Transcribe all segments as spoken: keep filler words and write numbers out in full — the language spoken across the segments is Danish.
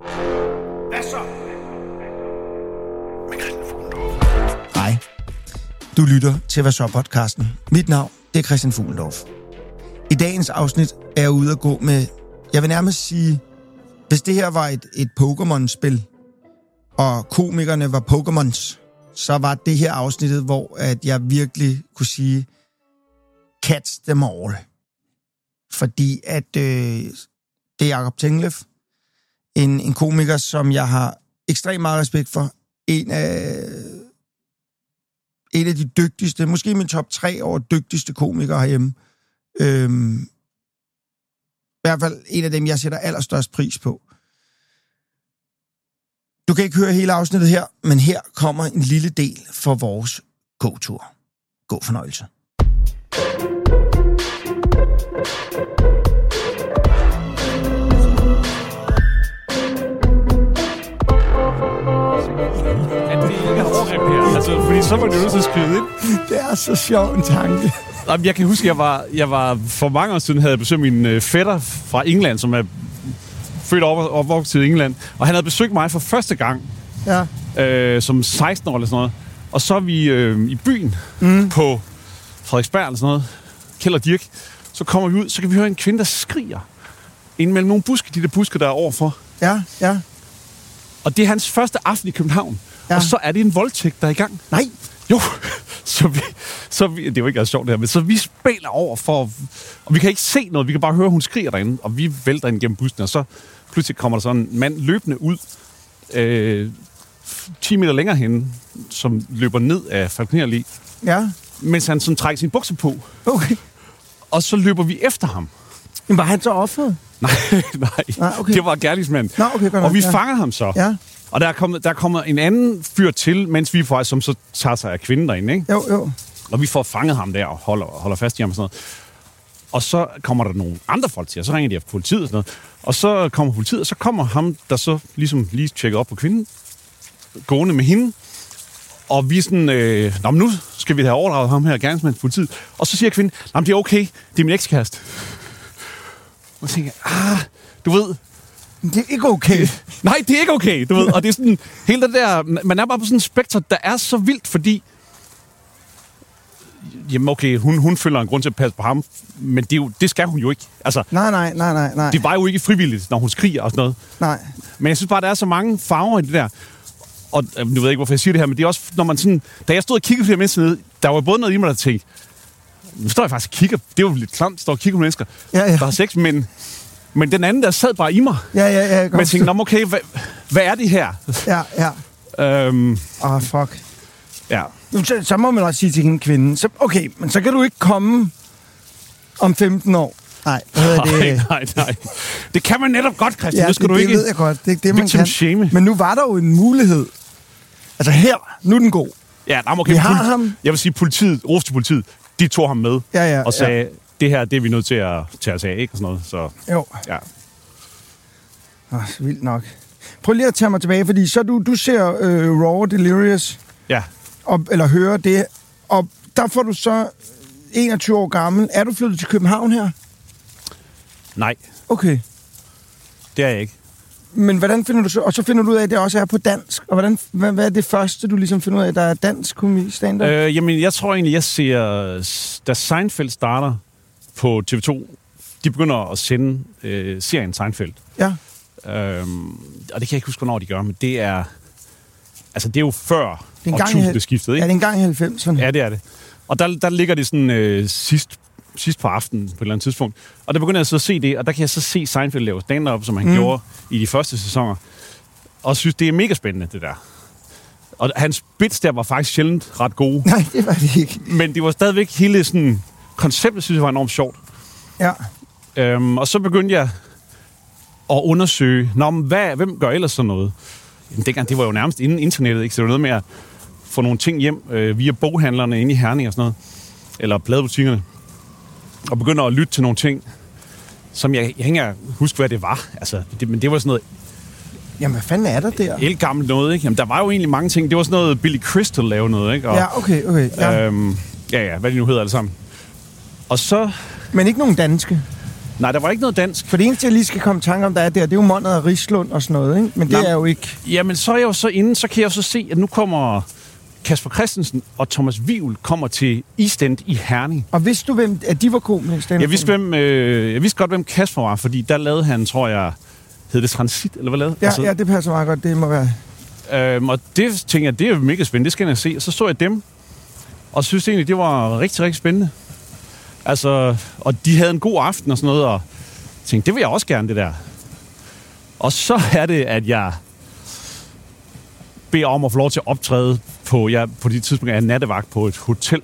Hvad så? Hej. Du lytter til Hvad så podcasten. Mit navn, det er Christian Fuglendorf. I dagens afsnit er jeg ude at gå med, jeg vil nærmest sige, hvis det her var et, et Pokémon-spil, og komikerne var Pokémons, så var det her afsnittet, hvor at jeg virkelig kunne sige, catch them all. Fordi at øh, det er Jacob Tingleff, en, en komiker, som jeg har ekstremt meget respekt for. En af, en af de dygtigste, måske min top tre over dygtigste komikere herhjemme. Øhm, I hvert fald en af dem, jeg sætter allerstørst pris på. Du kan ikke høre hele afsnittet her, men her kommer en lille del for vores gåtur. God fornøjelse. Altså, fordi så var det jo nødt til at skrive ind. Det er så sjov en tanke. Jamen, jeg kan huske, jeg var, jeg var for mange år siden havde jeg besøgt min øh, fætter fra England, som er født og opvokset i England. Og han havde besøgt mig for første gang, Ja. øh, som seksten år eller sådan noget. Og så er vi øh, i byen Mm. på Frederiksberg eller sådan noget. Kjeld og Dirk. Så kommer vi ud, så kan vi høre en kvinde, der skriger ind mellem nogle buske, de der buske, der er overfor. Ja, ja. Og det er hans første aften i København. Ja. Og så er det en voldtægt, der er i gang. Nej. Jo, så vi, så vi, det er jo ikke sjovt det her, men så vi spiller over for, og vi kan ikke se noget, vi kan bare høre, hun skriger derinde, og vi vælter ind gennem bussen, og så pludselig kommer der sådan en mand løbende ud, øh, ti meter længere henne, som løber ned af Falconer Allé, Ja. mens han sådan trækker sin bukser på, Okay. og så løber vi efter ham. Men var han så offeret? Nej, nej, Nej, okay. det var gerningsmanden. Nå, okay, godt nok, og vi ja. fanger ham så. Ja. Og der er, kommet, der er kommet en anden fyr til, mens vi får, som så tager sig af kvinden derinde, ikke? Jo, jo. Og vi får fanget ham der og holder, holder fast i ham og sådan noget. Og så kommer der nogle andre folk til, og så ringer de af politiet og sådan noget. Og så kommer politiet, og så kommer ham, der så ligesom lige tjekker op på kvinden, gående med hende. Og vi er sådan, øh, nå, men nu skal vi have overdraget ham her, gerningsmand til politiet. Og så siger kvinden, nej, men det er okay, det er min ekskæreste. Og så tænker jeg, ah, du ved... Det er ikke okay. Nej, det er ikke okay, du ved. Og det er sådan, hele det der, man er bare på sådan en spektrum, der er så vildt, fordi, jamen okay, hun, hun føler en grund til at passe på ham, men det, er jo, det skal hun jo ikke. Altså, Nej, nej, nej, nej, nej. det var jo ikke frivilligt, når hun skriger og sådan noget. Nej. Men jeg synes bare, der er så mange farver i det der. Og øh, nu ved jeg ikke, hvorfor jeg siger det her, men det er også, når man sådan, da jeg stod og kiggede på de her mennesker nede, der var både noget i mig, der tænkte, nu står jeg faktisk og kigger, det er jo lidt klamt, står og kigger på mennesker, Ja, ja. der har sex, men... Men den anden, der sad bare i mig. Ja, ja, ja. Men jeg tænkte, nå, okay, hvad, hvad er det her? Ja, ja. øhm, Åh, oh, fuck. ja. Nu, så, så må man også sige til hende kvinde, så, okay, men så kan du ikke komme om femten år. Nej, hvad hedder Nej, det? nej, nej. Det kan man netop godt, Christian. Ja, det skal det, du det ikke. ved jeg godt. Det er ikke det, man victim kan. shame. Men nu var der jo en mulighed. Altså her, nu er den god. Ja, nej, okay. Vi har politi- ham. Jeg vil sige, politiet, rås til politiet, de tog ham med Ja, ja, og sagde, ja. Det her, det er vi nødt til at tage os af, ikke? Og sådan noget, så Jo. ja. Oh, vildt nok. Prøv lige at tage mig tilbage, fordi så du, du ser øh, Raw Delirious, Ja. og, eller hører det, og der får du så enogtyve år gammel. Er du flyttet til København her? Nej, Okay. det er jeg ikke. Men hvordan finder du så... Og så finder du ud af, at det også er på dansk. Og hvordan, hvad, hvad er det første, du ligesom finder ud af, der er dansk komik stand-up? Øh, jamen, jeg tror egentlig, jeg ser... Da Seinfeld starter på T V to, de begynder at sende øh, serien Seinfeld. Ja. Øhm, og det kan jeg ikke huske, hvornår de gør, men det er... Altså, det er jo før årtusindeskiftet, Ja, ikke? det er en gang i halvfemserne. Ja, det er det. Og der, der ligger det sådan øh, sidst, sidst på aftenen på et eller andet tidspunkt. Og der begynder jeg så at se det, og der kan jeg så se Seinfeld lave stand-up, som han mm. gjorde i de første sæsoner. Og synes, det er mega spændende, det der. Og hans bits der var faktisk sjældent ret gode. Nej, det var det ikke. Men det var stadigvæk hele sådan... Konceptet synes jeg var enormt sjovt. Ja. Øhm, og så begyndte jeg at undersøge, Nå, men hvad, hvem gør ellers sådan noget? Jamen, dengang, det var jo nærmest inden internettet, ikke? Så det var noget med at få nogle ting hjem øh, via boghandlerne inde i Herning og sådan noget. Eller pladebutikkerne. Og begynder at lytte til nogle ting, som jeg, jeg ikke engang huske, hvad det var. Altså, det, men det var sådan noget Jamen, hvad fanden er der der? elgammelt noget, ikke? Jamen, der var jo egentlig mange ting. Det var sådan noget Billy Crystal lavede noget, ikke? Og, Ja, okay, okay. Ja. Øhm, ja, ja, hvad de nu hedder alle sammen. Og så... Men ikke nogen danske? Nej, der var ikke noget dansk. For det eneste, jeg lige skal komme i tanke om, der er der, det er jo Monrad og Rislund og sådan noget, ikke? Men det Nå, er jo ikke... Jamen, så er jeg jo så inde, så kan jeg jo så se, at nu kommer Kasper Christensen og Thomas Wivel kommer til East End i Herning. Og vidste du, hvem at de var komikere? Jeg vidste, hvem, øh, jeg vidste godt, hvem Kasper var, fordi der lavede han, tror jeg, hed det Transit, eller hvad lavede? Ja, altså, ja, det passer meget godt, det må være... Øhm, og det tænkte jeg, det er jo mega spændende, det skal jeg se. Og så så jeg dem, og synes egentlig, det var rigtig, rigtig spændende. Altså, og de havde en god aften og sådan noget, og tænkte, det vil jeg også gerne, det der. Og så er det, at jeg beder om at få lov til at optræde på, jeg, på de tidspunkter, jeg er nattevagt på et hotel.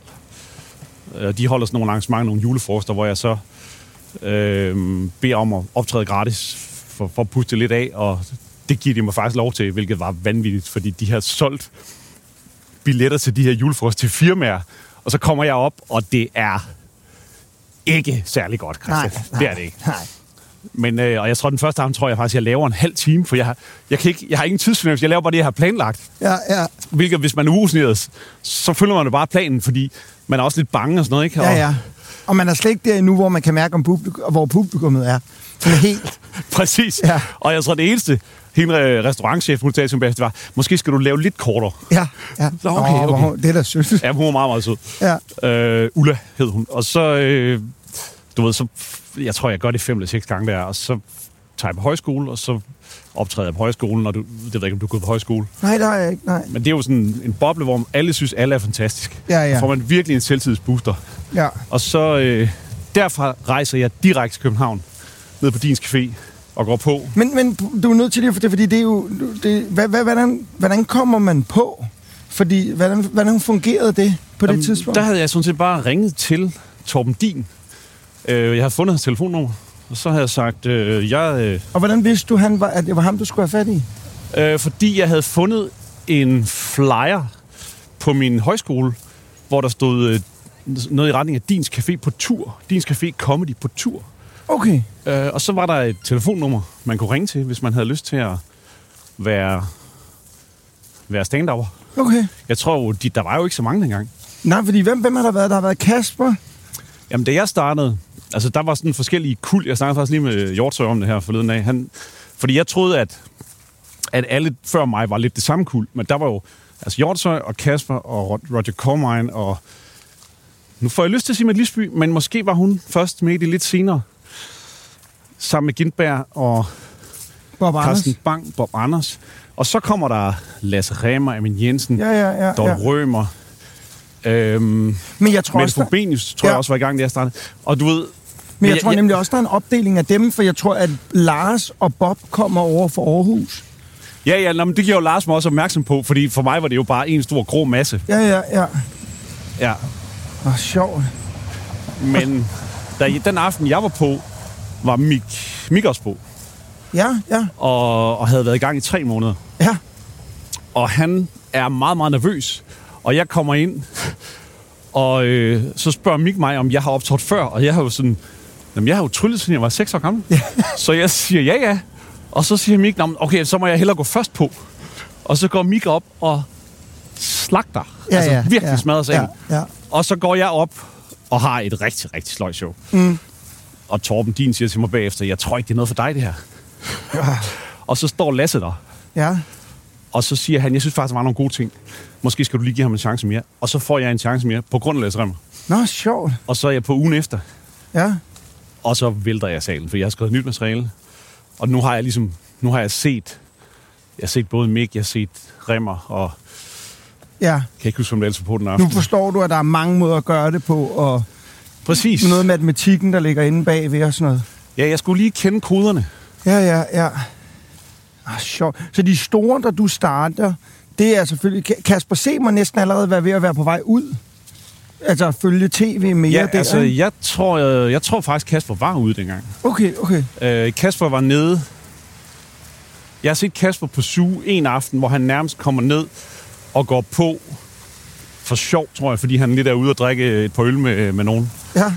De holder sådan nogle arrangementer, nogle julefrokoster, hvor jeg så øh, beder om at optræde gratis for, for at puste lidt af, og det giver de mig faktisk lov til, hvilket var vanvittigt, fordi de har solgt billetter til de her julefrokoster til firmaer, og så kommer jeg op, og det er ikke særlig godt, Christian. Nej, nej, det er det ikke. Nej. Men, øh, og jeg tror, den første aften, tror jeg faktisk, jeg laver en halv time, for jeg har, jeg kan ikke, jeg har ingen tidsfornemmelse. Jeg laver bare det, jeg har planlagt. Ja, ja. Hvilket, hvis man er urutineret, så følger man jo bare planen, fordi man er også lidt bange og sådan noget, ikke? Og, Ja, ja. Og man er slet ikke der endnu, hvor man kan mærke, om publikum, hvor publikummet er. Sådan helt. Præcis. Ja. Og jeg tror, det eneste, hende restaurantchef, hun talte som bedst, var, måske skal du lave lidt kortere. Ja, ja. Så, okay, okay. Åh, hvor- det er da sødt. Ja, hun var meget, meget sød. Ja. Øh, Ulla hed hun. Og så, øh, du ved, så, jeg tror, jeg gør det fem eller seks gange der, og så tager jeg på højskole, og så optræder jeg på højskolen, og du, det ved jeg ikke, om du er gået på højskole. Nej, der er jeg ikke, nej. Men det er jo sådan en boble, hvor alle synes, alle er fantastisk. Ja, ja. Så får man virkelig en selvtidsbooster. Ja. Og så øh, derfra rejser jeg direkte til København, ned på Dins Café, og går på. Men, men du er nødt til det, for det, fordi det er jo... Det, hvad, hvad, hvordan, hvordan kommer man på? Fordi, hvordan, hvordan fungerede det på Jamen, det tidspunkt? Der havde jeg sådan set bare ringet til Torben Din. Øh, jeg havde fundet hans telefonnummer, og så havde jeg sagt, øh, jeg... Øh, Og hvordan vidste du, han var, at det var ham, du skulle have fat i? øh, fordi jeg havde fundet en flyer på min højskole, hvor der stod øh, noget i retning af Dins Café på tur. Dins Café Comedy på tur. Okay. Øh, og så var der et telefonnummer, man kunne ringe til, hvis man havde lyst til at være, være stand-upper. Okay. Jeg tror jo, de, der var jo ikke så mange dengang. Nej, fordi hvem, hvem har der været? Der har været Kasper. Jamen, da jeg startede, altså der var sådan forskellige kul. Jeg snakkede faktisk lige med Hjortøj om det her forleden af. Han, fordi jeg troede, at, at alle før mig var lidt det samme kul. Men der var jo altså Hjortøj og Kasper og Roger Cormine og... Nu får jeg lyst til at sige med Lisby, men måske var hun først med i det lidt senere. Sammen med Gintberg og Bob Carsten Anders. Bang, Bob Anders. Og så kommer der Lasse Remmer, Amin Jensen, Ja, ja, ja. Dorte ja. Rømer. Øhm, Men jeg tror Mette også, der, Frobenius, tror ja. Ja. jeg også var i gang, da jeg startede. Og du ved... men jeg tror nemlig også, der er en opdeling af dem, for jeg tror, at Lars og Bob kommer over for Aarhus. Ja, ja, nå, men det giver jo Lars mig også opmærksom på, fordi for mig var det jo bare en stor grå masse. Ja, ja, ja. Ja, Åh, sjovt. men da, den aften, jeg var på, var Mik, Mik også på, Ja, ja, og, og havde været i gang i tre måneder. ja. Og han er meget, meget nervøs. Og jeg kommer ind, og øh, så spørger Mik mig, om jeg har optrådt før. Og jeg har jo sådan, jamen jeg har jo tryllet, siden jeg var seks år gammel. Ja. Så jeg siger ja, ja. Og så siger Mik, okay, så må jeg hellere gå først på. Og så går Mik op og slagter. Ja, altså ja, virkelig ja, smadrer sig ja, ind. ja. Og så går jeg op og har et rigtig, rigtig sløjt show. Mm. Og Torben Din siger til mig bagefter, jeg tror ikke, det er noget for dig, det her. Ja. Og så står Lasse der. Ja. Og så siger han, jeg synes faktisk, der var nogle gode ting. Måske skal du lige give ham en chance mere. Og så får jeg en chance mere på grund af Lasse Remmer. Nå, sjovt. Og så er jeg på ugen efter. Ja. Og så vælter jeg salen, for jeg har skrevet nyt materiale. Og nu har jeg ligesom, nu har jeg set, jeg har set både Mik, jeg har set Remmer, og Ja. kan ikke huske, om det ellers var på den aften. Nu forstår du, at der er mange måder at gøre det på, og Præcis. noget matematikken, der ligger inde bagved og sådan noget. Ja, jeg skulle lige kende koderne. Ja, ja, ja. Ah, sjovt. Så de store, der du starter, det er selvfølgelig... Kasper C. må næsten allerede være ved at være på vej ud. Altså at følge tv mere Ja, der. altså, ikke? jeg tror, jeg, jeg tror faktisk, Kasper var ude dengang. Okay, okay. Øh, Kasper var nede. Jeg har set Kasper på Zoo en aften, hvor han nærmest kommer ned og går på for sjov, tror jeg, fordi han lidt er ude og drikke et par øl med, med nogen. Ja.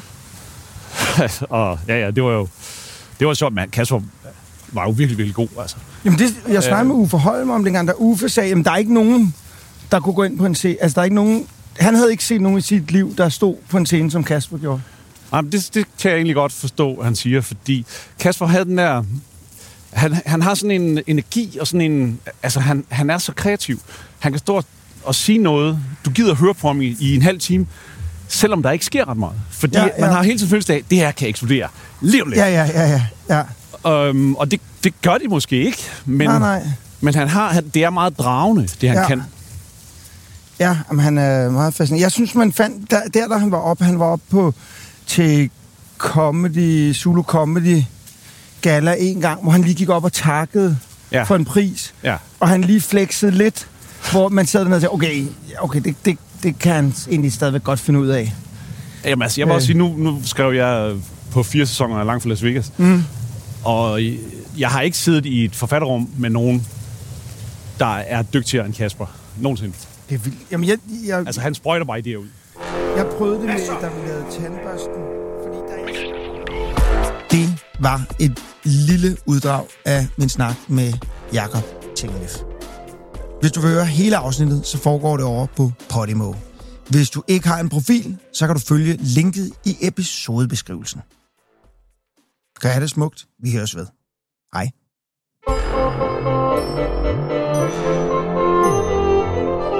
Og ja, ja, det var jo... Det var sjovt, men Kasper var jo virkelig, virkelig god, altså. Jamen, det, jeg snakkede med Uffe Holm om dengang, da Uffe sagde, at der er ikke nogen, der kunne gå ind på en scene. Altså, der er ikke nogen... Han havde ikke set nogen i sit liv, der stod på en scene, som Kasper gjorde. Jamen, det, det kan jeg egentlig godt forstå, han siger, fordi Kasper havde den der... Han, han har sådan en energi, og sådan en... Altså, han, han er så kreativ. Han kan stå og sige noget. Du gider høre på ham i, i en halv time, selvom der ikke sker ret meget. Fordi ja, ja. man har hele tiden følelse af, det her kan eksplodere. Lige om lidt. Ja, ja, ja, ja. ja. Um, og det, det gør de måske ikke, men, nej, nej. men han har, det er meget dragende, det han ja. kan. Ja, men han er meget fascinerende. Jeg synes, man fandt... Der, der, der han var oppe, han var oppe på... til comedy, Zulu Comedy Gala en gang, hvor han lige gik op og takkede ja. for en pris. Ja. Og han lige flexede lidt, hvor man sad dernede og sagde, okay, okay det, det, det kan han egentlig stadigvæk godt finde ud af. Jamen altså, jeg må øh. også sige, nu, nu skrev jeg på fire sæsoner af Langt fra Las Vegas, mm. og jeg har ikke siddet i et forfatterrum med nogen, der er dygtigere end Kasper. Nogensinde. Det er vildt. Jamen, jeg, jeg... Altså, han sprøjter bare idéer ud. Jeg prøvede det med, da vi lavede tandbørsten. Fordi der er... Det var et lille uddrag af min snak med Jakob Tingelef. Hvis du vil høre hele afsnittet, så foregår det over på Podimo. Hvis du ikke har en profil, så kan du følge linket i episodebeskrivelsen. Kan jeg have det smukt? Vi høres ved. Hej.